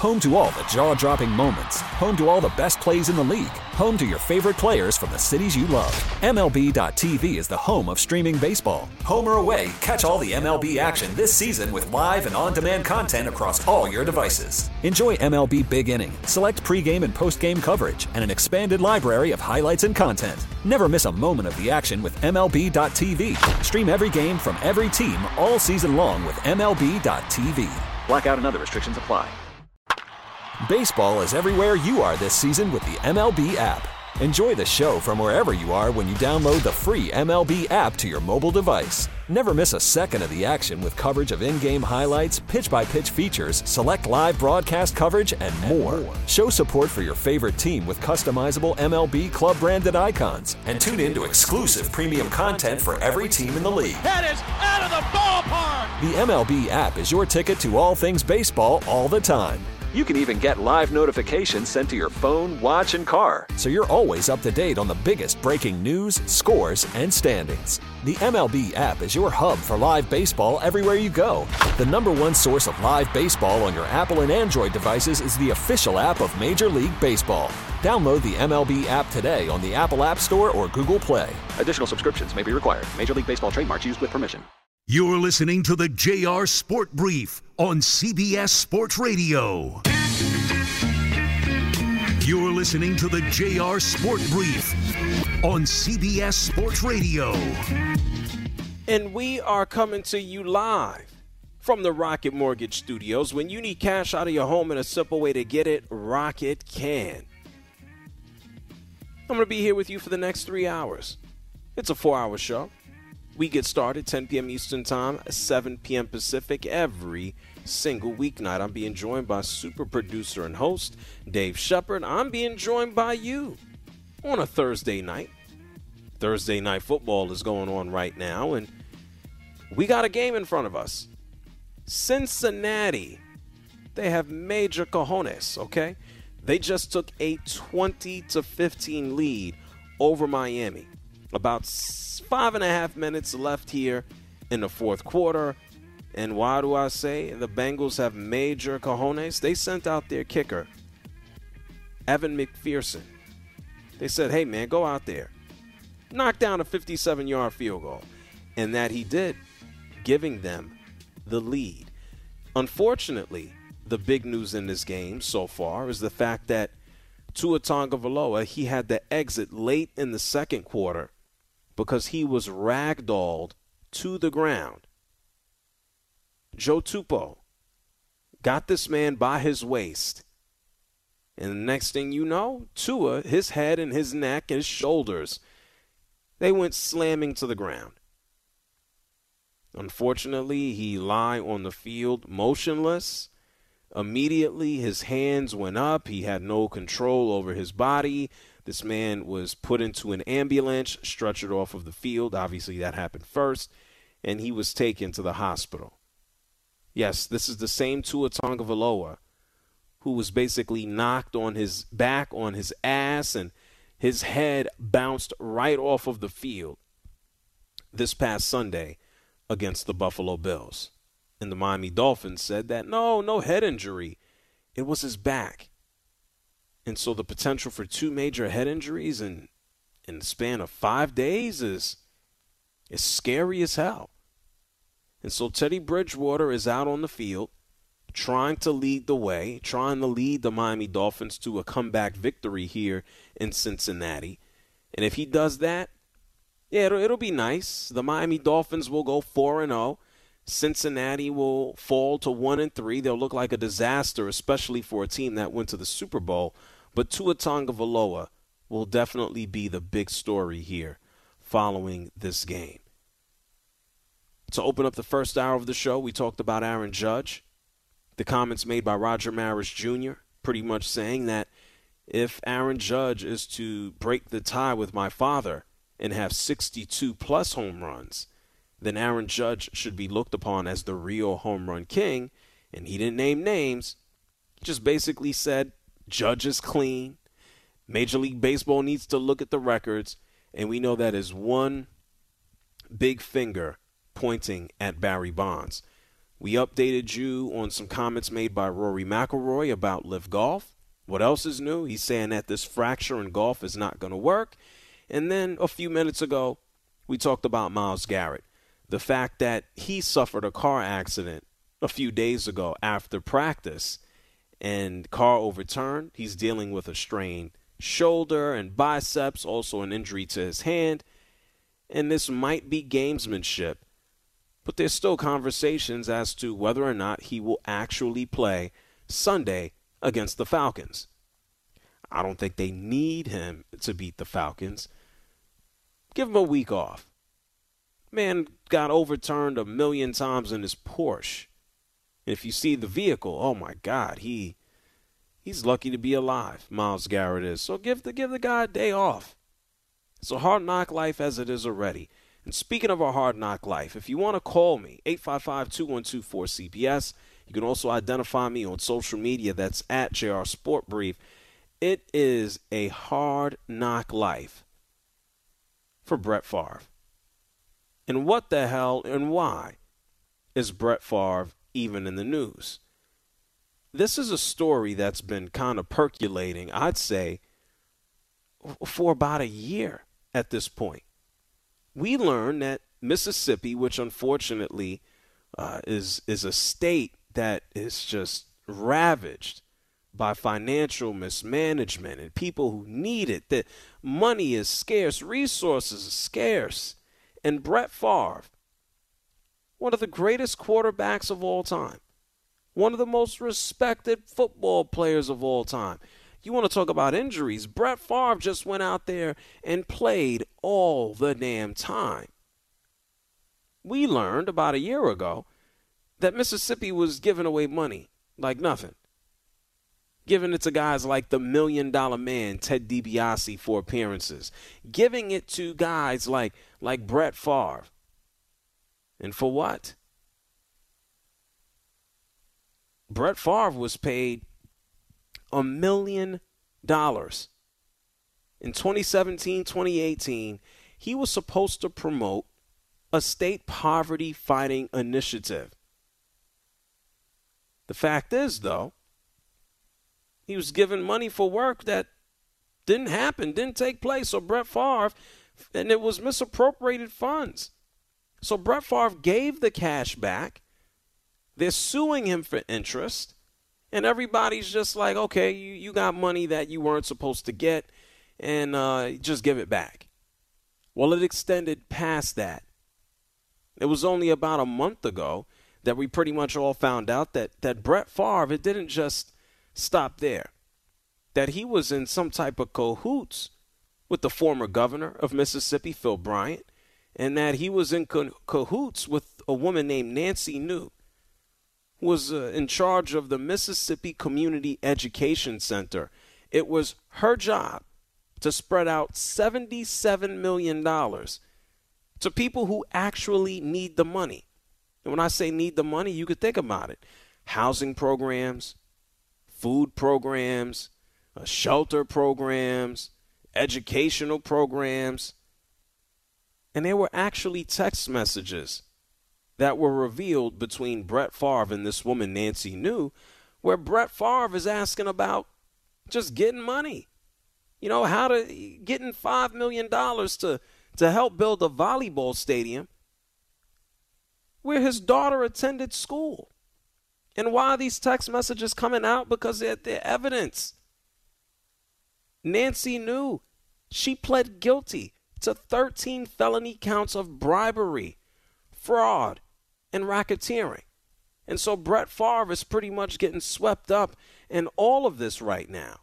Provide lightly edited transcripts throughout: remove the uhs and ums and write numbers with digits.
Home to all the jaw-dropping moments. Home to all the best plays in the league. Home to your favorite players from the cities you love. MLB.tv is the home of streaming baseball. Home or away, catch all the MLB action this season with live and on-demand content across all your devices. Enjoy MLB Big Inning, select pregame and postgame coverage, and an expanded library of highlights and content. Never miss a moment of the action with MLB.tv. Stream every game from every team all season long with MLB.tv. Blackout and other restrictions apply. Baseball is everywhere you are this season with the MLB app. Enjoy the show from wherever you are when you download the free MLB app to your mobile device. Never miss a second of the action with coverage of in-game highlights, pitch-by-pitch features, select live broadcast coverage, and more. Show support for your favorite team with customizable MLB club-branded icons. And tune in to exclusive premium content for every team in the league. That is out of the ballpark! The MLB app is your ticket to all things baseball all the time. You can even get live notifications sent to your phone, watch, and car, so you're always up to date on the biggest breaking news, scores, and standings. The MLB app is your hub for live baseball everywhere you go. The #1 source of live baseball on your Apple and Android devices is the official app of Major League Baseball. Download the MLB app today on the Apple App Store or Google Play. Additional subscriptions may be required. Major League Baseball trademarks used with permission. You're listening to the JR Sport Brief on CBS Sports Radio. You're listening to the JR Sport Brief on CBS Sports Radio. And we are coming to you live from the Rocket Mortgage Studios. When you need cash out of your home and a simple way to get it, Rocket can. I'm going to be here with you for the next 3 hours. It's a 4-hour show. We get started 10 p.m. Eastern Time, 7 p.m. Pacific every single weeknight. I'm being joined by super producer and host Dave Shepard. I'm being joined by you on a Thursday night. Thursday night football is going on right now, and we got a game in front of us. Cincinnati, they have major cojones, okay? They just took a 20-15 lead over Miami. About 5.5 minutes left here in the fourth quarter. And why do I say the Bengals have major cojones? They sent out their kicker, Evan McPherson. They said, hey, man, go out there. Knock down a 57-yard field goal. And that he did, giving them the lead. Unfortunately, the big news in this game so far is the fact that Tua Tagovailoa, he had to exit late in the second quarter because he was ragdolled to the ground. Joe Tupou got this man by his waist. And the next thing you know, Tua, his head and his neck and his shoulders, they went slamming to the ground. Unfortunately, he lay on the field motionless. Immediately, his hands went up. He had no control over his body. This man was put into an ambulance, stretchered off of the field. Obviously, that happened first. And he was taken to the hospital. Yes, this is the same Tua Tagovailoa who was basically knocked on his back, on his ass, and his head bounced right off of the field this past Sunday against the Buffalo Bills. And the Miami Dolphins said that, no head injury. It was his back. And so the potential for 2 major head injuries in the span of 5 days is scary as hell. And so Teddy Bridgewater is out on the field trying to lead the way, trying to lead the Miami Dolphins to a comeback victory here in Cincinnati. And if he does that, yeah, it'll be nice. The Miami Dolphins will go 4-0. Cincinnati will fall to 1-3. They'll look like a disaster, especially for a team that went to the Super Bowl. But Tua Tagovailoa will definitely be the big story here following this game. To open up the first hour of the show, we talked about Aaron Judge. The comments made by Roger Maris Jr. pretty much saying that if Aaron Judge is to break the tie with my father and have 62-plus home runs, then Aaron Judge should be looked upon as the real home run king. And he didn't name names. He just basically said, Judge is clean. Major League Baseball needs to look at the records. And we know that is one big finger pointing at Barry Bonds. We updated you on some comments made by Rory McIlroy about LIV Golf. What else is new? He's saying that this fracture in golf is not going to work. And then a few minutes ago, we talked about Myles Garrett. The fact that he suffered a car accident a few days ago after practice and car overturned. He's dealing with a strained shoulder and biceps, also an injury to his hand. And this might be gamesmanship, but there's still conversations as to whether or not he will actually play Sunday against the Falcons. I don't think they need him to beat the Falcons. Give him a week off. Man got overturned 1 million times in his Porsche. If you see the vehicle, oh my God, he's lucky to be alive, Myles Garrett is. So give the guy a day off. It's a hard knock life as it is already. And speaking of a hard knock life, if you want to call me, 855-212-4CBS. You can also identify me on social media. That's at JR Sport Brief. It is a hard knock life for Brett Favre. And what the hell and why is Brett Favre even in the news? This is a story that's been kind of percolating, I'd say, for about a year at this point. We learned that Mississippi, which unfortunately is a state that is just ravaged by financial mismanagement and people who need it, that money is scarce, resources are scarce. And Brett Favre, one of the greatest quarterbacks of all time, one of the most respected football players of all time. You want to talk about injuries? Brett Favre just went out there and played all the damn time. We learned about a year ago that Mississippi was giving away money like nothing. Giving it to guys like the $1 Million Man, Ted DiBiase, for appearances. Giving it to guys like Brett Favre. And for what? Brett Favre was paid $1 million. In 2017, 2018, he was supposed to promote a state poverty fighting initiative. The fact is, though, he was given money for work that didn't happen, didn't take place. So Brett Favre, and it was misappropriated funds. So Brett Favre gave the cash back. They're suing him for interest. And everybody's just like, okay, you got money that you weren't supposed to get, and just give it back. Well, it extended past that. It was only about a month ago that we pretty much all found out that Brett Favre, it didn't just stop there. That he was in some type of cahoots with the former governor of Mississippi, Phil Bryant, and that he was in cahoots with a woman named Nancy New, who was in charge of the Mississippi Community Education Center. It was her job to spread out $77 million to people who actually need the money. And when I say need the money, you could think about it. Housing programs, food programs, shelter programs, educational programs. And there were actually text messages that were revealed between Brett Favre and this woman, Nancy New, where Brett Favre is asking about just getting money. You know, getting $5 million to help build a volleyball stadium where his daughter attended school. And why are these text messages coming out? Because they're evidence. Nancy New, she pled guilty to 13 felony counts of bribery, fraud, and racketeering. And so Brett Favre is pretty much getting swept up in all of this right now.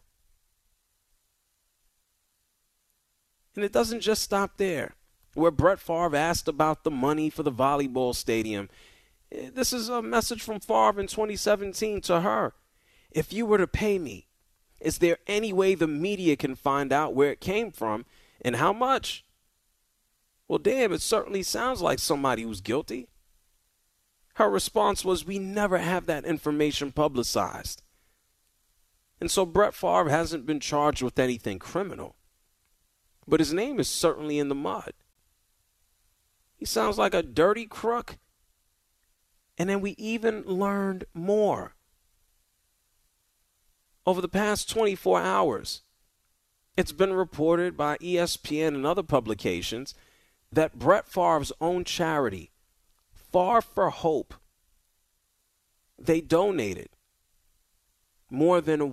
And it doesn't just stop there. Where Brett Favre asked about the money for the volleyball stadium, this is a message from Favre in 2017 to her. If you were to pay me, is there any way the media can find out where it came from and how much? Well, damn, it certainly sounds like somebody who's guilty. Her response was, we never have that information publicized. And so Brett Favre hasn't been charged with anything criminal. But his name is certainly in the mud. He sounds like a dirty crook. And then we even learned more. Over the past 24 hours, it's been reported by ESPN and other publications that Brett Favre's own charity, Far for Hope, they donated more than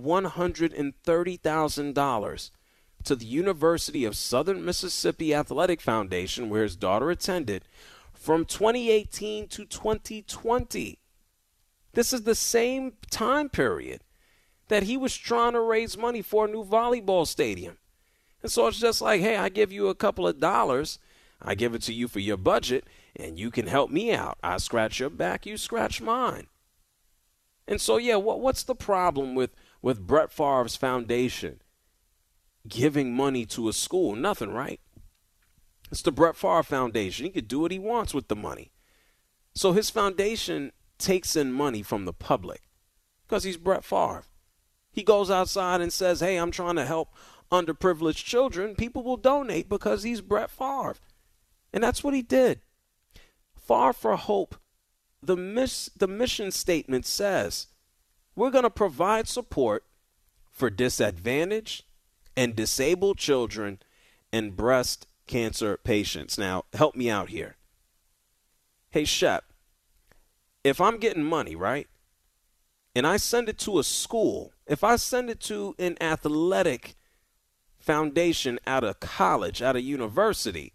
$130,000 to the University of Southern Mississippi Athletic Foundation, where his daughter attended, from 2018 to 2020. This is the same time period that he was trying to raise money for a new volleyball stadium. And so it's just like, hey, I give you a couple of dollars, I give it to you for your budget, and you can help me out. I scratch your back, you scratch mine. And so, yeah, what's the problem with Brett Favre's foundation giving money to a school? Nothing, right? It's the Brett Favre Foundation. He could do what he wants with the money. So his foundation takes in money from the public because he's Brett Favre. He goes outside and says, hey, I'm trying to help underprivileged children. People will donate because he's Brett Favre. And that's what he did. Far for Hope, the mission statement says, we're going to provide support for disadvantaged and disabled children and breast cancer patients. Now, help me out here. Hey, Shep, if I'm getting money, right, and I send it to a school, if I send it to an athletic foundation at a college, at a university,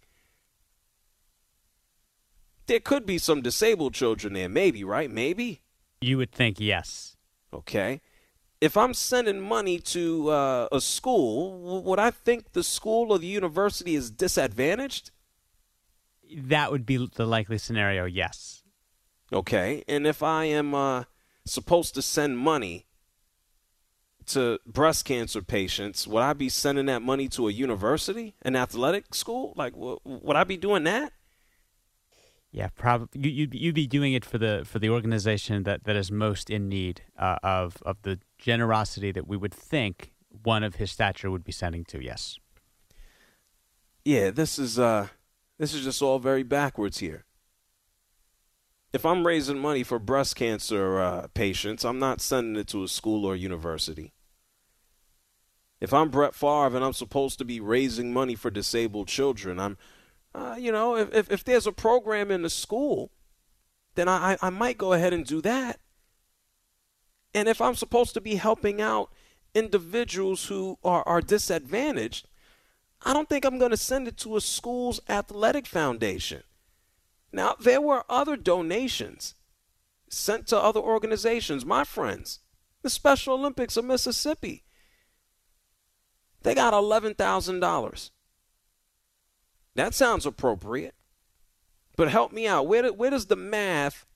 there could be some disabled children there, maybe, right? Maybe? You would think yes. Okay. If I'm sending money to a school, would I think the school or the university is disadvantaged? That would be the likely scenario, yes. Okay. And if I am supposed to send money to breast cancer patients, would I be sending that money to a university, an athletic school? Like, would I be doing that? Yeah, probably. You'd be doing it for the organization that is most in need of the generosity that we would think one of his stature would be sending to. Yes. Yeah, this is just all very backwards here. If I'm raising money for breast cancer patients, I'm not sending it to a school or university. If I'm Brett Favre and I'm supposed to be raising money for disabled children, I'm if there's a program in the school, then I might go ahead and do that. And if I'm supposed to be helping out individuals who are disadvantaged, I don't think I'm going to send it to a school's athletic foundation. Now, there were other donations sent to other organizations. My friends, the Special Olympics of Mississippi, they got $11,000. That sounds appropriate. But help me out. Where does the math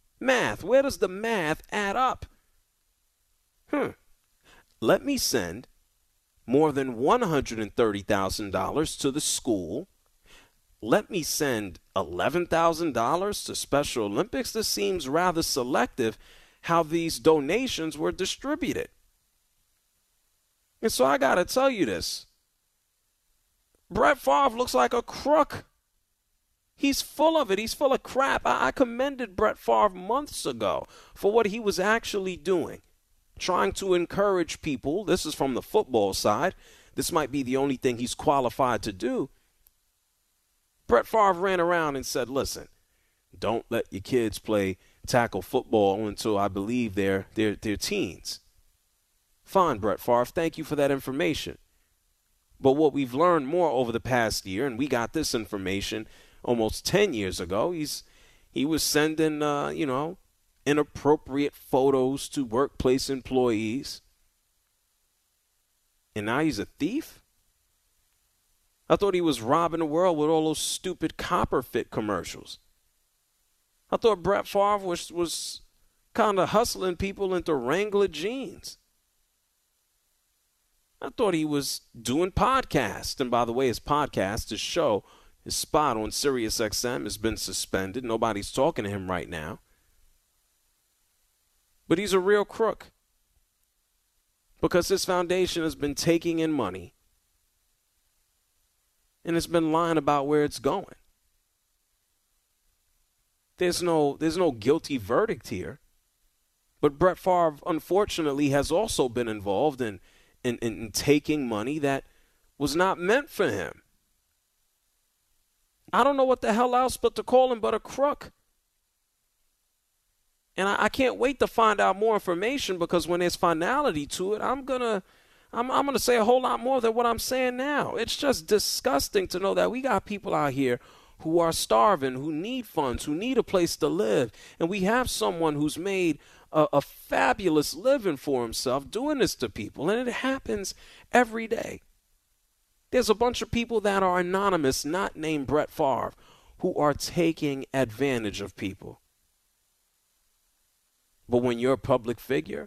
add up? Let me send more than $130,000 to the school. Let me send $11,000 to Special Olympics. This seems rather selective how these donations were distributed. And so I got to tell you this. Brett Favre looks like a crook. He's full of it. He's full of crap. I commended Brett Favre months ago for what he was actually doing, trying to encourage people. This is from the football side. This might be the only thing he's qualified to do. Brett Favre ran around and said, listen, don't let your kids play tackle football until I believe they're teens. Fine, Brett Favre. Thank you for that information. But what we've learned more over the past year, and we got this information almost 10 years ago, he was sending, inappropriate photos to workplace employees. And now he's a thief? I thought he was robbing the world with all those stupid Copperfit commercials. I thought Brett Favre was kind of hustling people into Wrangler jeans. I thought he was doing podcasts. And by the way, his podcast, his show, his spot on Sirius XM has been suspended. Nobody's talking to him right now. But he's a real crook. Because his foundation has been taking in money. And it's been lying about where it's going. There's no guilty verdict here. But Brett Favre, unfortunately, has also been involved in taking money that was not meant for him. I don't know what the hell else but to call him but a crook. And I can't wait to find out more information, because when there's finality to it, I'm gonna say a whole lot more than what I'm saying now. It's just disgusting to know that we got people out here who are starving, who need funds, who need a place to live, and we have someone who's made a fabulous living for himself doing this to people, and it happens every day. There's a bunch of people that are anonymous, not named Brett Favre, who are taking advantage of people. But when you're a public figure,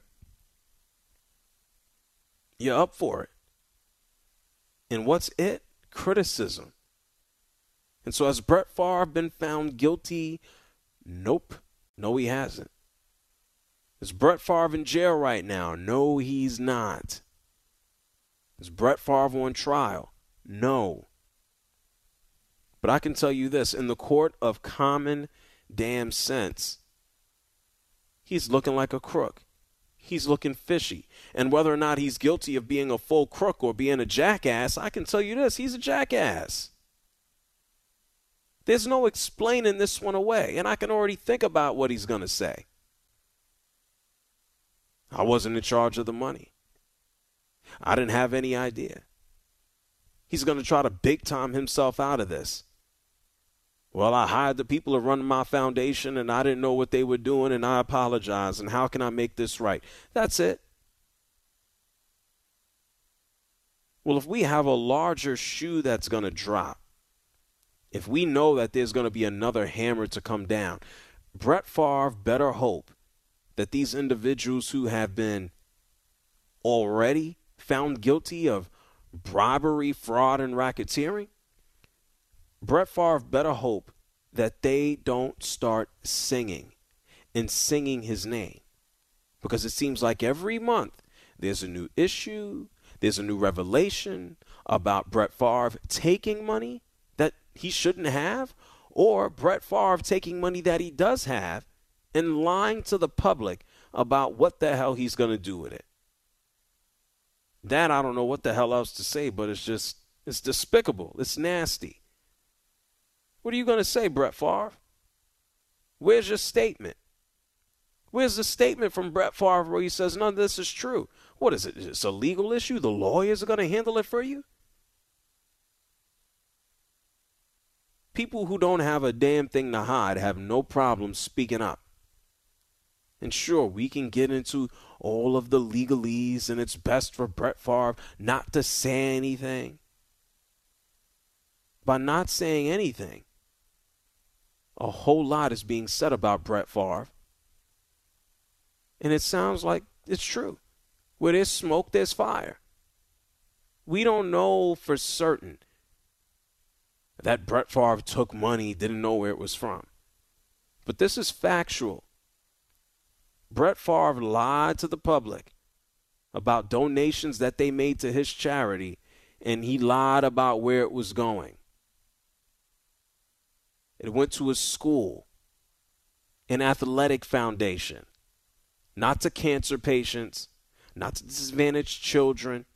you're up for it. And what's it? Criticism. And so has Brett Favre been found guilty? Nope. No, he hasn't. Is Brett Favre in jail right now? No, he's not. Is Brett Favre on trial? No. But I can tell you this, in the court of common damn sense, he's looking like a crook. He's looking fishy. And whether or not he's guilty of being a full crook or being a jackass, I can tell you this, he's a jackass. There's no explaining this one away, and I can already think about what he's going to say. I wasn't in charge of the money. I didn't have any idea. He's going to try to big-time himself out of this. Well, I hired the people to run my foundation, and I didn't know what they were doing, and I apologize, and how can I make this right? That's it. Well, if we have a larger shoe that's going to drop, if we know that there's going to be another hammer to come down, Brett Favre better hope that these individuals who have been already found guilty of bribery, fraud, and racketeering, Brett Favre better hope that they don't start singing his name. Because it seems like every month there's a new issue, there's a new revelation about Brett Favre taking money that he shouldn't have, or Brett Favre taking money that he does have and lying to the public about what the hell he's going to do with it. That I don't know what the hell else to say, but it's despicable. It's nasty. What are you going to say, Brett Favre? Where's your statement? Where's the statement from Brett Favre where he says none of this is true? What is it? It's a legal issue? The lawyers are going to handle it for you? People who don't have a damn thing to hide have no problem speaking up. And sure, we can get into all of the legalese, and it's best for Brett Favre not to say anything. By not saying anything, a whole lot is being said about Brett Favre. And it sounds like it's true. Where there's smoke, there's fire. We don't know for certain that Brett Favre took money, didn't know where it was from. But this is factual. Brett Favre lied to the public about donations that they made to his charity, and he lied about where it was going. It went to his school, an athletic foundation, not to cancer patients, not to disadvantaged children,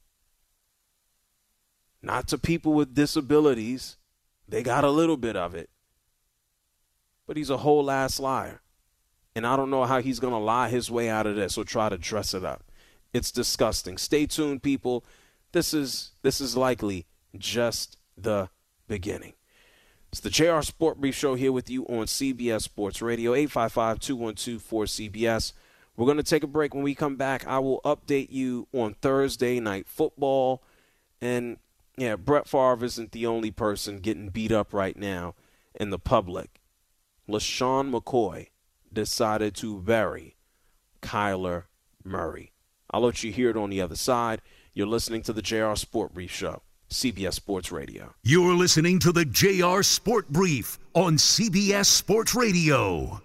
not to people with disabilities. They got a little bit of it. But he's a whole ass liar. And I don't know how he's going to lie his way out of this or try to dress it up. It's disgusting. Stay tuned, people. This is likely just the beginning. It's the JR Sport Brief Show here with you on CBS Sports Radio, 855-212-4CBS. We're going to take a break. When we come back, I will update you on Thursday Night Football. And, yeah, Brett Favre isn't the only person getting beat up right now in the public. LaShawn McCoy decided to bury Kyler Murray. I'll let you hear it on the other side. You're listening to the JR Sport Brief Show, CBS Sports Radio. You're listening to the JR Sport Brief on CBS Sports Radio.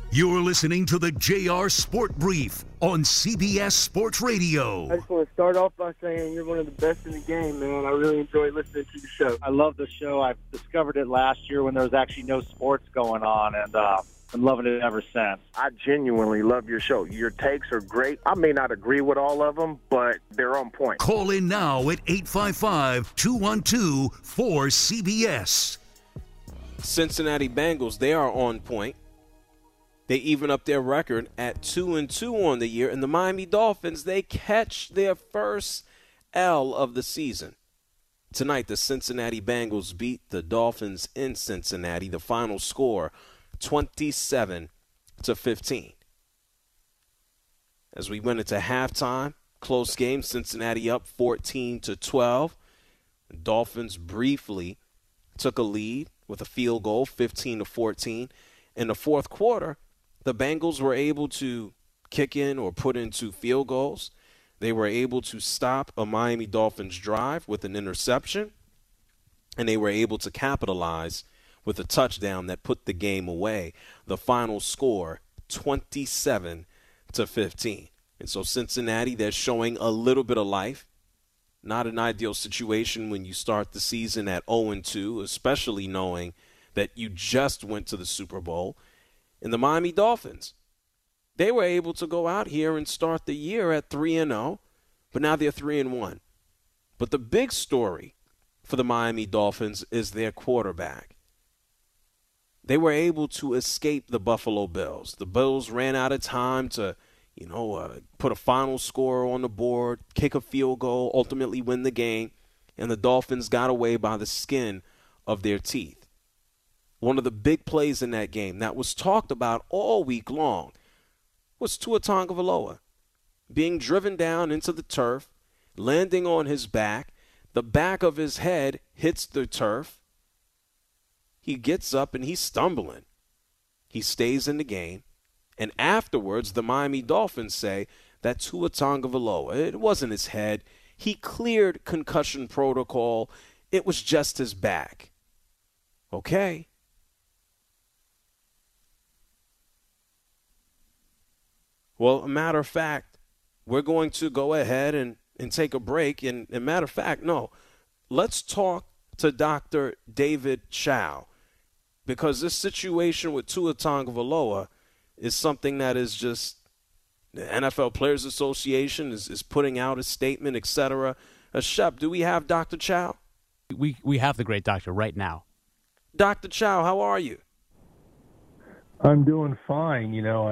You're listening to the JR Sport Brief on CBS Sports Radio. I just want to start off by saying you're one of the best in the game, man. I really enjoy listening to the show. I love the show. I discovered it last year when there was actually no sports going on, and I'm loving it ever since. I genuinely love your show. Your takes are great. I may not agree with all of them, but they're on point. Call in now at 855-212-4CBS. Cincinnati Bengals, they are on point. They even up their record at 2-2 on the year. And the Miami Dolphins, they catch their first L of the season. Tonight, the Cincinnati Bengals beat the Dolphins in Cincinnati. The final score, 27-15. As we went into halftime, close game, Cincinnati up 14-12. The Dolphins briefly took a lead with a field goal, 15-14. In the fourth quarter, the Bengals were able to kick in or put in 2 field goals. They were able to stop a Miami Dolphins drive with an interception, and they were able to capitalize with a touchdown that put the game away. The final score, 27-15. And so Cincinnati, they're showing a little bit of life. Not an ideal situation when you start the season at 0-2, especially knowing that you just went to the Super Bowl. And the Miami Dolphins, they were able to go out here and start the year at 3-0, but now they're 3-1. But the big story for the Miami Dolphins is their quarterback. They were able to escape the Buffalo Bills. The Bills ran out of time to, put a final score on the board, kick a field goal, ultimately win the game, and the Dolphins got away by the skin of their teeth. One of the big plays in that game that was talked about all week long was Tua Tagovailoa being driven down into the turf, landing on his back. The back of his head hits the turf. He gets up and he's stumbling. He stays in the game. And afterwards, the Miami Dolphins say that Tua Tagovailoa, it wasn't his head. He cleared concussion protocol. It was just his back. Okay. Well, a matter of fact, we're going to go ahead and take a break. And matter of fact, no, let's talk to Dr. David Chao, because this situation with Tua Tagovailoa is something that is just the NFL Players Association is putting out a statement, etc. Shep, do we have Dr. Chao? We have the great doctor right now. Dr. Chao, how are you? I'm doing fine.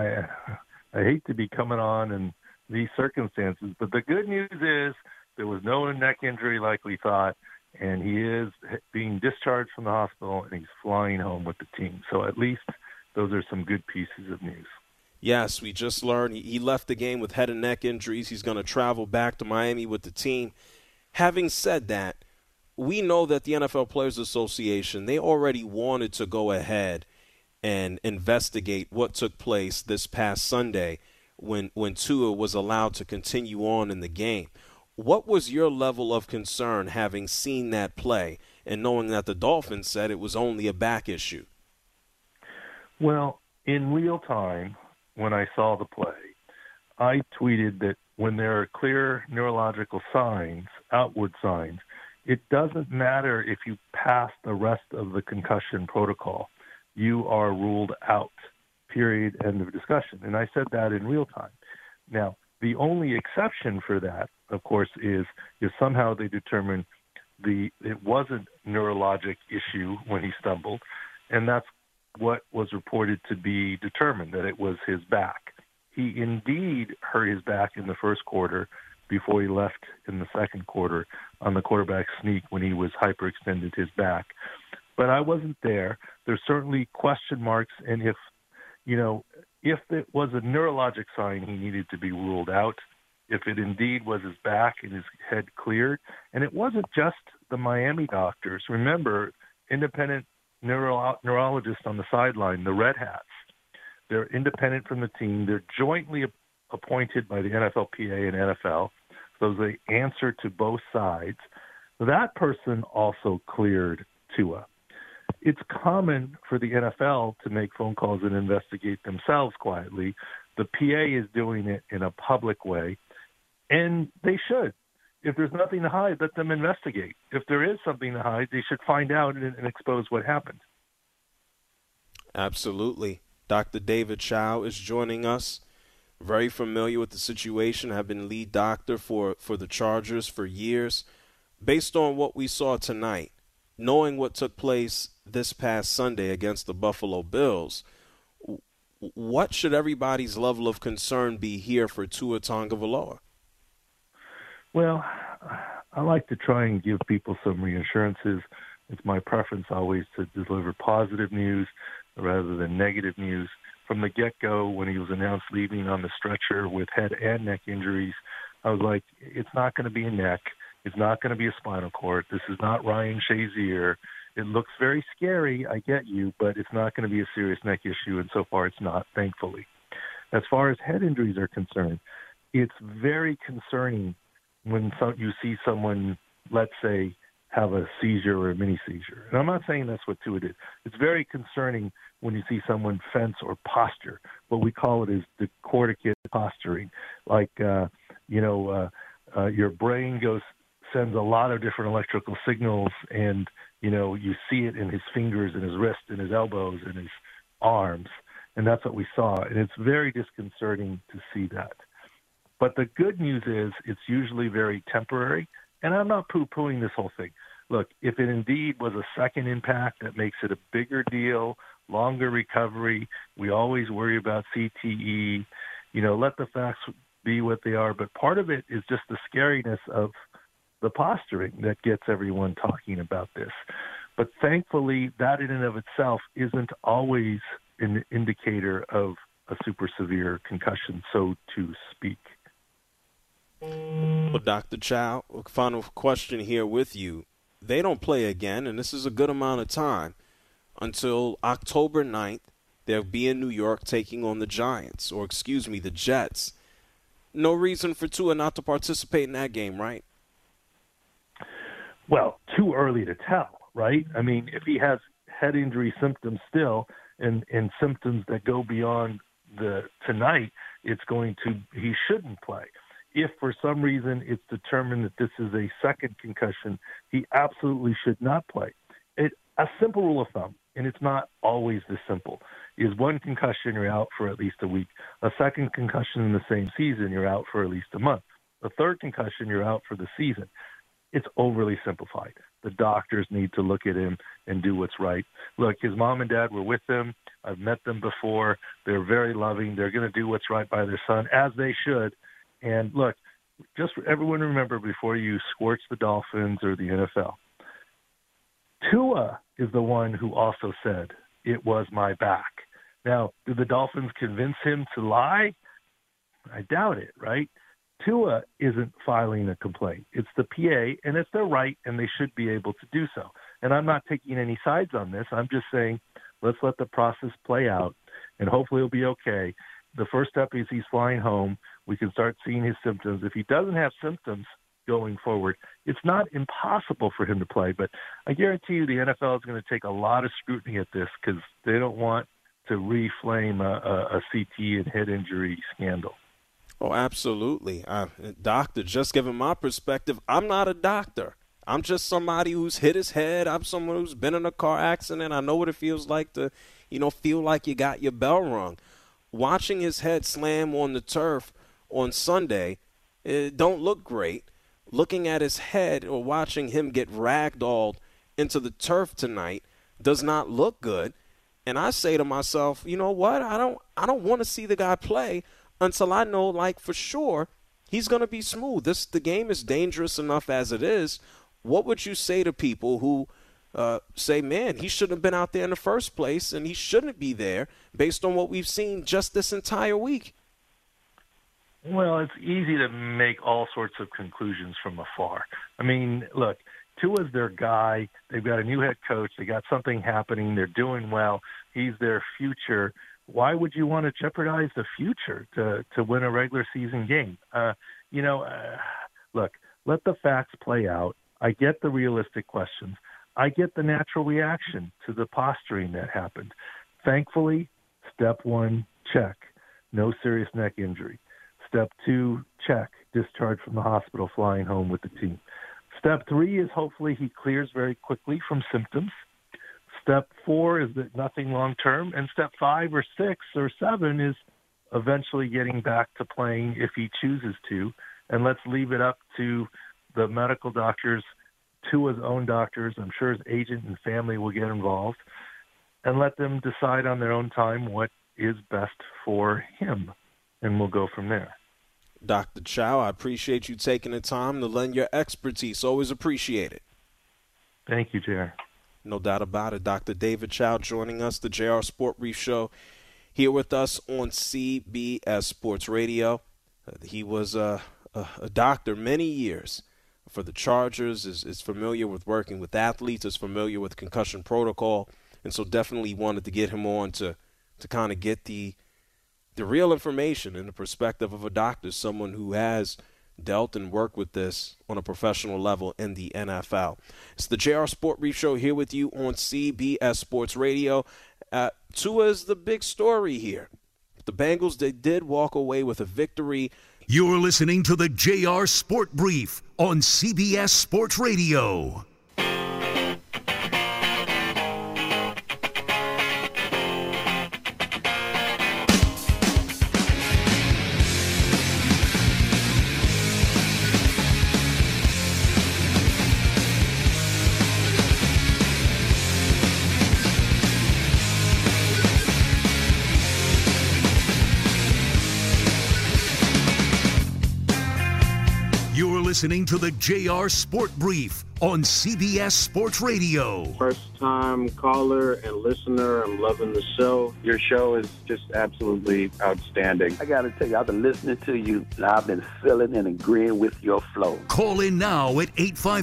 I hate to be coming on in these circumstances, but the good news is there was no neck injury like we thought, and he is being discharged from the hospital, and he's flying home with the team. So at least those are some good pieces of news. Yes, we just learned he left the game with head and neck injuries. He's going to travel back to Miami with the team. Having said that, we know that the NFL Players Association, they already wanted to go ahead and investigate what took place this past Sunday when Tua was allowed to continue on in the game. What was your level of concern having seen that play and knowing that the Dolphins said it was only a back issue? Well, in real time, when I saw the play, I tweeted that when there are clear neurological signs, outward signs, it doesn't matter if you pass the rest of the concussion protocol. You are ruled out, period, end of discussion. And I said that in real time. Now, the only exception for that, of course, is if somehow they determine it wasn't a neurologic issue when he stumbled, and that's what was reported to be determined, that it was his back. He indeed hurt his back in the first quarter before he left in the second quarter on the quarterback sneak when he was hyperextended his back. But I wasn't there. There's certainly question marks, and if it was a neurologic sign, he needed to be ruled out. If it indeed was his back and his head cleared, and it wasn't just the Miami doctors. Remember, independent neurologists on the sideline, the Red Hats, they're independent from the team. They're jointly appointed by the NFLPA and NFL, so they answer to both sides. That person also cleared Tua. it's common for the NFL to make phone calls and investigate themselves quietly. The PA is doing it in a public way, and they should. If there's nothing to hide, let them investigate. If there is something to hide, they should find out and expose what happened. Absolutely. Dr. David Chao is joining us. Very familiar with the situation. Have been lead doctor for the Chargers for years. Based on what we saw tonight, knowing what took place this past Sunday against the Buffalo Bills, what should everybody's level of concern be here for Tua Tagovailoa? Well, I like to try and give people some reassurances. It's my preference always to deliver positive news rather than negative news. From the get-go, when he was announced leaving on the stretcher with head and neck injuries, I was like, it's not going to be a neck. It's not going to be a spinal cord. This is not Ryan Shazier. It looks very scary, I get you, but it's not going to be a serious neck issue, and so far it's not, thankfully. As far as head injuries are concerned, it's very concerning when you see someone, let's say, have a seizure or a mini seizure. And I'm not saying that's what Tua did. It's very concerning when you see someone fence or posture. What we call it is the corticate posturing. Like, your brain sends a lot of different electrical signals, and, you see it in his fingers and his wrists and his elbows and his arms. And that's what we saw. And it's very disconcerting to see that. But the good news is it's usually very temporary. And I'm not poo-pooing this whole thing. Look, if it indeed was a second impact, that makes it a bigger deal, longer recovery. We always worry about CTE. Let the facts be what they are. But part of it is just the scariness of the posturing that gets everyone talking about this. But thankfully, that in and of itself isn't always an indicator of a super severe concussion, so to speak. Well, Dr. Chao, final question here with you. They don't play again, and this is a good amount of time, until October 9th. They'll be in New York taking on the the Jets. No reason for Tua not to participate in that game, right? Well, too early to tell, right? I mean, if he has head injury symptoms still and symptoms that go beyond tonight, he shouldn't play. If for some reason it's determined that this is a second concussion, he absolutely should not play. A simple rule of thumb, and it's not always this simple, is one concussion, you're out for at least a week. A second concussion in the same season, you're out for at least a month. A third concussion, you're out for the season. It's overly simplified. The doctors need to look at him and do what's right. Look, his mom and dad were with him. I've met them before. They're very loving. They're going to do what's right by their son, as they should. And look, just everyone remember before you scorch the Dolphins or the NFL, Tua is the one who also said, it was my back. Now, did the Dolphins convince him to lie? I doubt it, right? Tua isn't filing a complaint. It's the PA, and it's their right, and they should be able to do so. And I'm not taking any sides on this. I'm just saying let's let the process play out, and hopefully it'll be okay. The first step is he's flying home. We can start seeing his symptoms. If he doesn't have symptoms going forward, it's not impossible for him to play. But I guarantee you the NFL is going to take a lot of scrutiny at this because they don't want to reflame a CT and head injury scandal. Oh, absolutely. Doctor, just giving my perspective, I'm not a doctor. I'm just somebody who's hit his head. I'm someone who's been in a car accident. I know what it feels like to, feel like you got your bell rung. Watching his head slam on the turf on Sunday, it don't look great. Looking at his head or watching him get ragdolled into the turf tonight does not look good. And I say to myself, you know what? I don't want to see the guy play until I know, like, for sure he's going to be smooth. The game is dangerous enough as it is. What would you say to people who say, man, he shouldn't have been out there in the first place and he shouldn't be there based on what we've seen just this entire week? Well, it's easy to make all sorts of conclusions from afar. I mean, look, Tua's their guy. They've got a new head coach. They got something happening. They're doing well. He's their future. Why would you want to jeopardize the future to win a regular season game? Look, let the facts play out. I get the realistic questions. I get the natural reaction to the posturing that happened. Thankfully, step 1, check, no serious neck injury. Step 2, check, discharged from the hospital, flying home with the team. Step 3 is hopefully he clears very quickly from symptoms. Step 4 is that nothing long-term. And step 5 or 6 or 7 is eventually getting back to playing if he chooses to. And let's leave it up to the medical doctors, Tua's own doctors. I'm sure his agent and family will get involved. And let them decide on their own time what is best for him. And we'll go from there. Dr. Chow, I appreciate you taking the time to lend your expertise. Always appreciate it. Thank you, JR. No doubt about it. Dr. David Chow joining us, the JR Sport Brief Show, here with us on CBS Sports Radio. He was a doctor many years for the Chargers, is familiar with working with athletes, is familiar with concussion protocol, and so definitely wanted to get him on to kind of get the real information and the perspective of a doctor, someone who has dealt and worked with this on a professional level in the NFL. It's the JR Sport Brief Show here with you on CBS Sports Radio. Tua is the big story here. The Bengals, they did walk away with a victory. You're listening to the JR Sport Brief on CBS Sports Radio. Listening to the JR Sport Brief on CBS Sports Radio. First-time caller and listener. I'm loving the show. Your show is just absolutely outstanding. I got to tell you, I've been listening to you, and I've been feeling and agreeing with your flow. Call in now at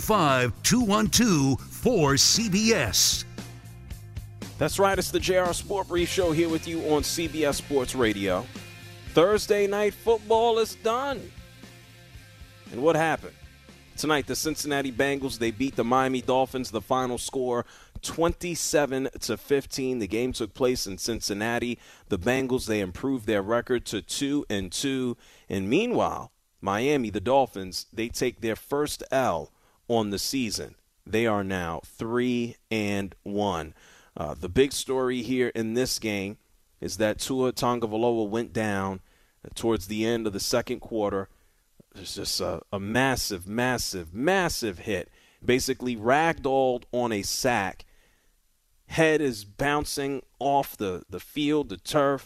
855-212-4CBS. That's right. It's the JR Sport Brief Show here with you on CBS Sports Radio. Thursday night football is done. And what happened? Tonight, the Cincinnati Bengals, they beat the Miami Dolphins. The final score, 27-15. The game took place in Cincinnati. The Bengals, they improved their record to 2-2. And meanwhile, Miami, the Dolphins, they take their first L on the season. They are now 3-1. The big story here in this game is that Tua Tagovailoa went down towards the end of the second quarter. It's just a massive, massive, massive hit. Basically ragdolled on a sack. Head is bouncing off the field, the turf.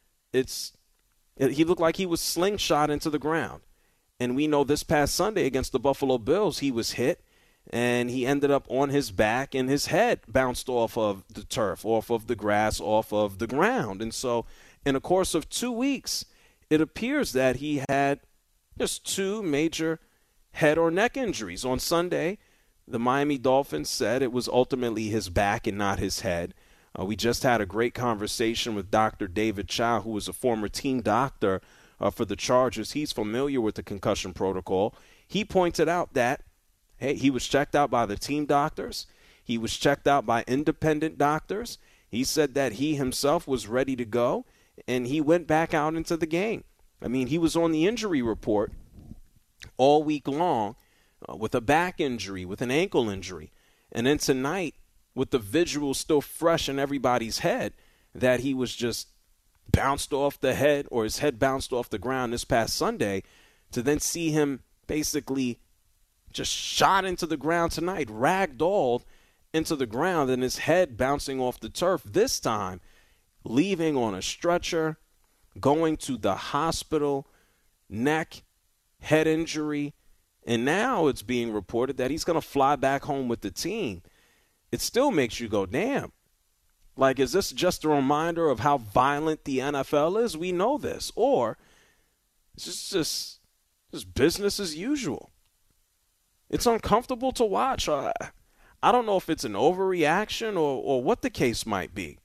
He looked like he was slingshot into the ground. And we know this past Sunday against the Buffalo Bills, he was hit, and he ended up on his back, and his head bounced off of the turf, off of the grass, off of the ground. And so in the course of 2 weeks, it appears that he had just 2 major head or neck injuries. On Sunday, the Miami Dolphins said it was ultimately his back and not his head. We just had a great conversation with Dr. David Chow, who was a former team doctor for the Chargers. He's familiar with the concussion protocol. He pointed out that, hey, he was checked out by the team doctors. He was checked out by independent doctors. He said that he himself was ready to go, and he went back out into the game. I mean, he was on the injury report all week long with a back injury, with an ankle injury. And then tonight, with the visual still fresh in everybody's head, that he was just bounced off the head, or his head bounced off the ground this past Sunday, to then see him basically just shot into the ground tonight, ragdolled into the ground, and his head bouncing off the turf, this time leaving on a stretcher, going to the hospital, neck, head injury, and now it's being reported that he's going to fly back home with the team. It still makes you go, damn. Like, is this just a reminder of how violent the NFL is? We know this. Or it's just business as usual. It's uncomfortable to watch. I don't know if it's an overreaction or what the case might be.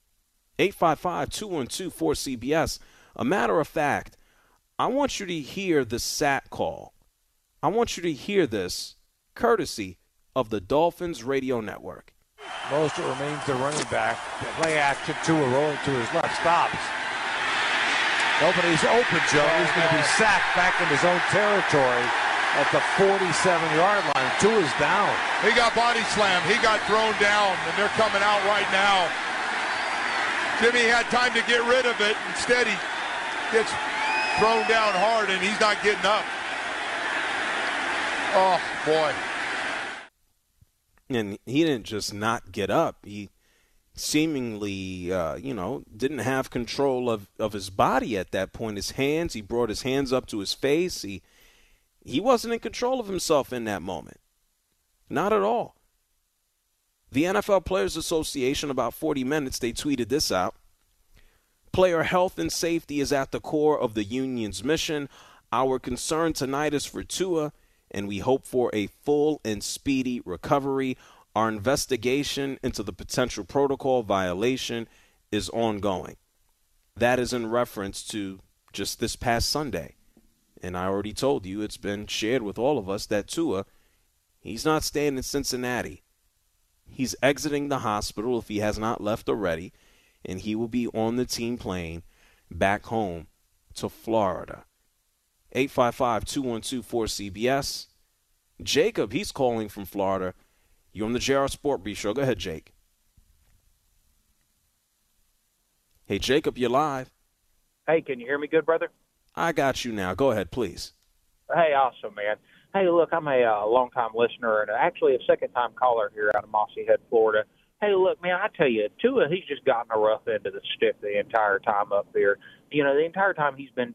855-212-4CBS. A matter of fact, I want you to hear the SAT call. I want you to hear this courtesy of the Dolphins Radio Network. Mostert remains the running back. Play action, Tua rolling to his left, stops. Nobody's open, Joe. He's going to be sacked back in his own territory at the 47-yard line. Tua's down. He got body slammed. He got thrown down, and they're coming out right now. Jimmy had time to get rid of it. Instead, he gets thrown down hard, and he's not getting up. Oh, boy. And he didn't just not get up. He seemingly, didn't have control of his body at that point. His hands, he brought his hands up to his face. He wasn't in control of himself in that moment. Not at all. The NFL Players Association, about 40 minutes, they tweeted this out. Player health and safety is at the core of the union's mission. Our concern tonight is for Tua, and we hope for a full and speedy recovery. Our investigation into the potential protocol violation is ongoing. That is in reference to just this past Sunday. And I already told you, it's been shared with all of us that Tua, he's not staying in Cincinnati. He's exiting the hospital if he has not left already, and he will be on the team plane back home to Florida. 855-212-4CBS. Jacob, he's calling from Florida. You're on the JR Sport Brief Show. Go ahead, Jake. Hey, Jacob, you're live. Hey, can you hear me good, brother? I got you now. Go ahead, please. Hey, awesome, man. Hey, look, I'm a long-time listener and actually a second-time caller here out of Mossy Head, Florida. Hey, look, man, I tell you, Tua, he's just gotten a rough end of the stick the entire time up there. The entire time he's been,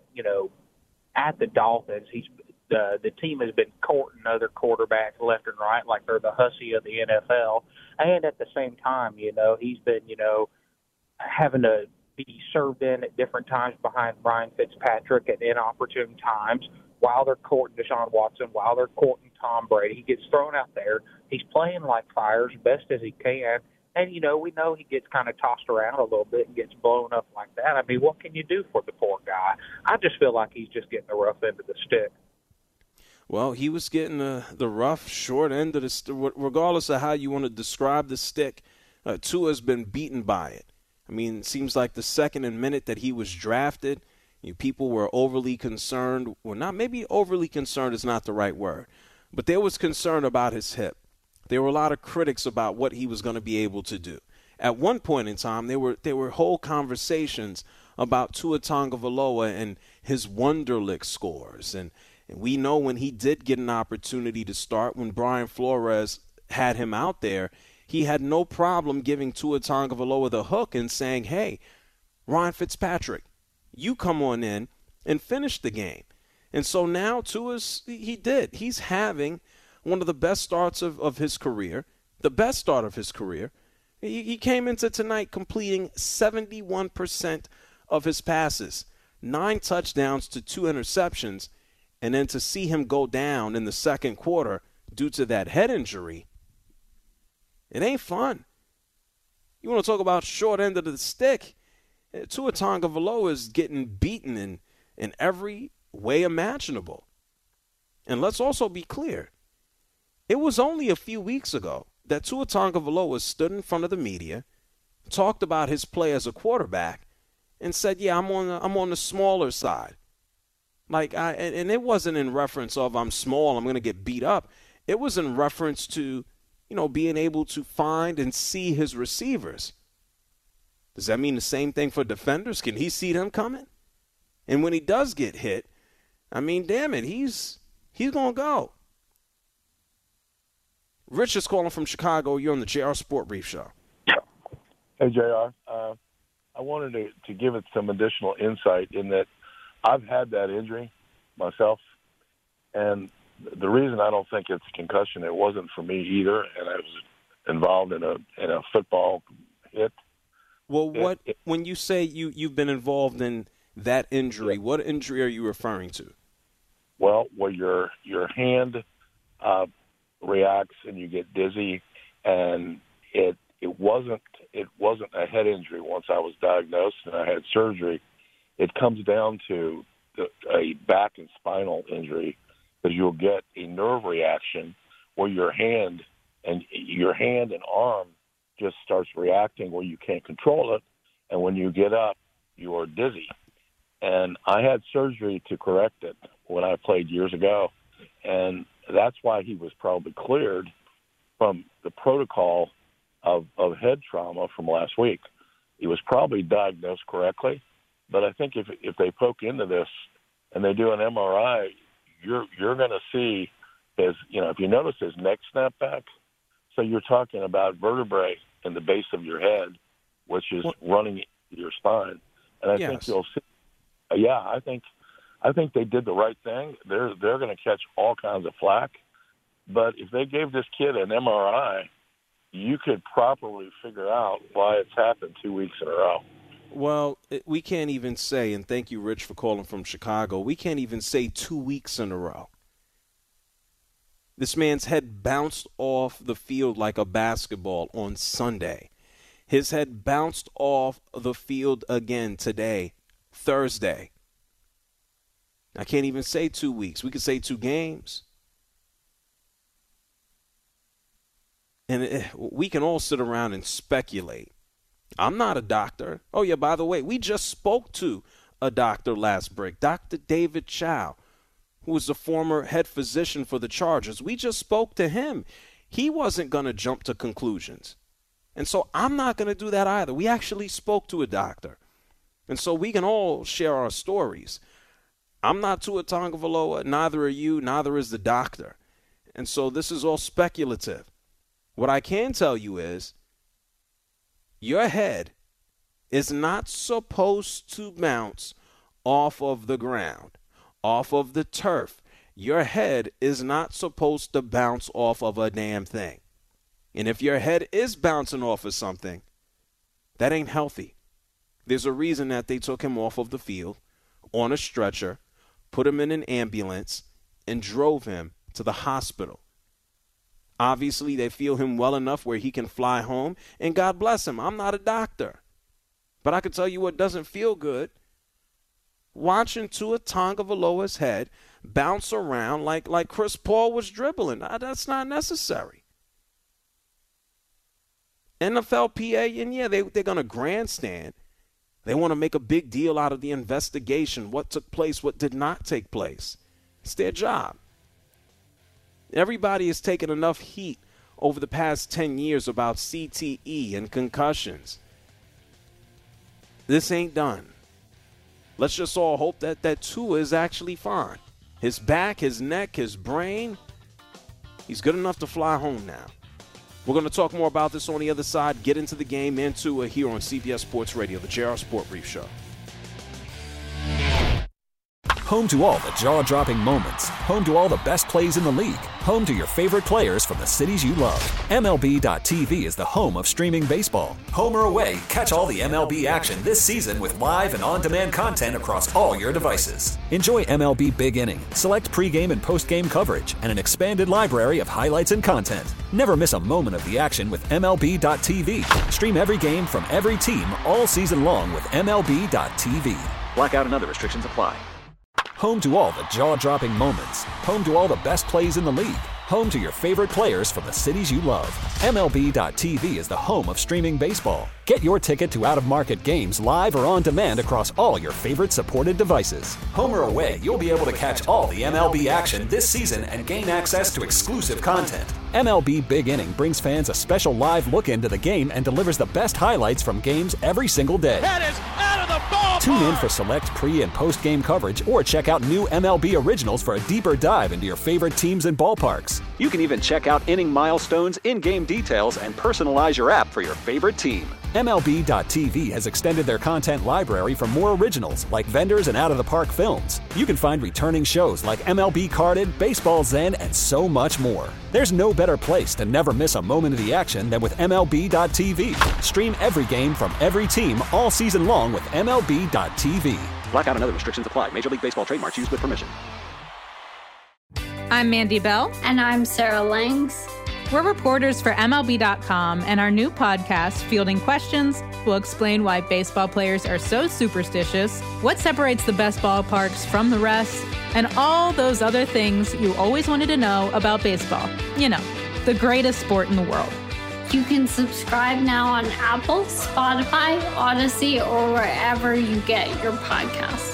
at the Dolphins, the team has been courting other quarterbacks left and right like they're the hussy of the NFL. And at the same time, he's been, having to be served in at different times behind Ryan Fitzpatrick at inopportune times while they're courting Deshaun Watson, while they're courting Tom Brady. He gets thrown out there. He's playing like fire as best as he can. And, we know he gets kind of tossed around a little bit and gets blown up like that. I mean, what can you do for the poor guy? I just feel like he's just getting the rough end of the stick. Well, he was getting the rough, short end of the stick. Regardless of how you want to describe the stick, Tua's been beaten by it. I mean, it seems like the second and minute that he was drafted, people were overly concerned. Well, not maybe overly concerned is not the right word, but there was concern about his hip. There were a lot of critics about what he was going to be able to do. At one point in time, there were whole conversations about Tua Tagovailoa and his Wonderlic scores. And we know when he did get an opportunity to start, when Brian Flores had him out there, he had no problem giving Tua Tagovailoa the hook and saying, hey, Ryan Fitzpatrick, you come on in and finish the game. And so now he's having one of the best starts of his career, the best start of his career. He came into tonight completing 71% of his passes, 9 touchdowns to 2 interceptions, and then to see him go down in the second quarter due to that head injury, it ain't fun. You want to talk about short end of the stick? Tua Tagovailoa is getting beaten in every way imaginable. And let's also be clear. It was only a few weeks ago that Tua Tagovailoa stood in front of the media, talked about his play as a quarterback, and said, yeah, I'm on the smaller side. And it wasn't in reference of I'm small, I'm going to get beat up. It was in reference to, being able to find and see his receivers. Does that mean the same thing for defenders? Can he see them coming? And when he does get hit, I mean, damn it, he's going to go. Rich is calling from Chicago. You're on the JR Sport Brief Show. Hey, JR. I wanted to give it some additional insight in that I've had that injury myself, and the reason I don't think it's concussion, it wasn't for me either, and I was involved in a football hit. Well, when you say you've been involved in that injury, what injury are you referring to? Well, where your hand reacts and you get dizzy, and it wasn't a head injury once I was diagnosed and I had surgery. It comes down to a back and spinal injury, because you'll get a nerve reaction where your hand and arm just starts reacting where you can't control it, and when you get up, you are dizzy. And I had surgery to correct it when I played years ago, and that's why he was probably cleared from the protocol of head trauma from last week. He was probably diagnosed correctly, but I think if they poke into this and they do an MRI, you're going to see his, if you notice his neck snap back, so you're talking about vertebrae in the base of your head, which is running into your spine. And I think you'll see, I think they did the right thing. They're going to catch all kinds of flack. But if they gave this kid an MRI, you could properly figure out why it's happened 2 weeks in a row. Well, we can't even say, and thank you, Rich, for calling from Chicago, we can't even say 2 weeks in a row. This man's head bounced off the field like a basketball on Sunday. His head bounced off the field again today, Thursday. I can't even say 2 weeks. We could say 2 games. And we can all sit around and speculate. I'm not a doctor. Oh, yeah, by the way, we just spoke to a doctor last break, Dr. David Chow, who was the former head physician for the Chargers. We just spoke to him. He wasn't going to jump to conclusions. And so I'm not going to do that either. We actually spoke to a doctor. And so we can all share our stories. I'm not Tua Tagovailoa, neither are you, neither is the doctor. And so this is all speculative. What I can tell you is your head is not supposed to bounce off of the ground, off of the turf. Your head is not supposed to bounce off of a damn thing. And if your head is bouncing off of something, that ain't healthy. There's a reason that they took him off of the field on a stretcher, put him in an ambulance, and drove him to the hospital. Obviously, they feel him well enough where he can fly home, and God bless him. I'm not a doctor. But I can tell you what doesn't feel good. Watching Tua Tagovailoa's head bounce around like Chris Paul was dribbling. That's not necessary. NFLPA, and yeah, they're going to grandstand. They want to make a big deal out of the investigation, what took place, what did not take place. It's their job. Everybody has taken enough heat over the past 10 years about CTE and concussions. This ain't done. Let's just all hope that Tua is actually fine. His back, his neck, his brain, he's good enough to fly home now. We're going to talk more about this on the other side. Get into the game and Tua here on CBS Sports Radio, the JR Sport Brief Show. Home to all the jaw-dropping moments. Home to all the best plays in the league. Home to your favorite players from the cities you love. MLB.tv is the home of streaming baseball. Home or away, catch all the MLB action this season with live and on-demand content across all your devices. Enjoy MLB Big Inning, select pregame and postgame coverage, and an expanded library of highlights and content. Never miss a moment of the action with MLB.tv. Stream every game from every team all season long with MLB.tv. Blackout and other restrictions apply. Home to all the jaw-dropping moments. Home to all the best plays in the league. Home to your favorite players from the cities you love. MLB.tv is the home of streaming baseball. Get your ticket to out-of-market games live or on demand across all your favorite supported devices. Home or away, you'll be able to catch all the MLB action this season and gain access to exclusive content. MLB Big Inning brings fans a special live look into the game and delivers the best highlights from games every single day. That is out of the ballpark! Tune in for select pre- and post-game coverage or check out new MLB originals for a deeper dive into your favorite teams and ballparks. You can even check out inning milestones, in-game details, and personalize your app for your favorite team. MLB.tv has extended their content library for more originals like vendors and out-of-the-park films. You can find returning shows like MLB Carded, Baseball Zen, and so much more. There's no better place to never miss a moment of the action than with MLB.tv. Stream every game from every team all season long with MLB.tv. Blackout and other restrictions apply. Major League Baseball trademarks used with permission. I'm Mandy Bell. And I'm Sarah Langs. We're reporters for MLB.com, and our new podcast, Fielding Questions, will explain why baseball players are so superstitious, what separates the best ballparks from the rest, and all those other things you always wanted to know about baseball. You know, the greatest sport in the world. You can subscribe now on Apple, Spotify, Odyssey, or wherever you get your podcasts.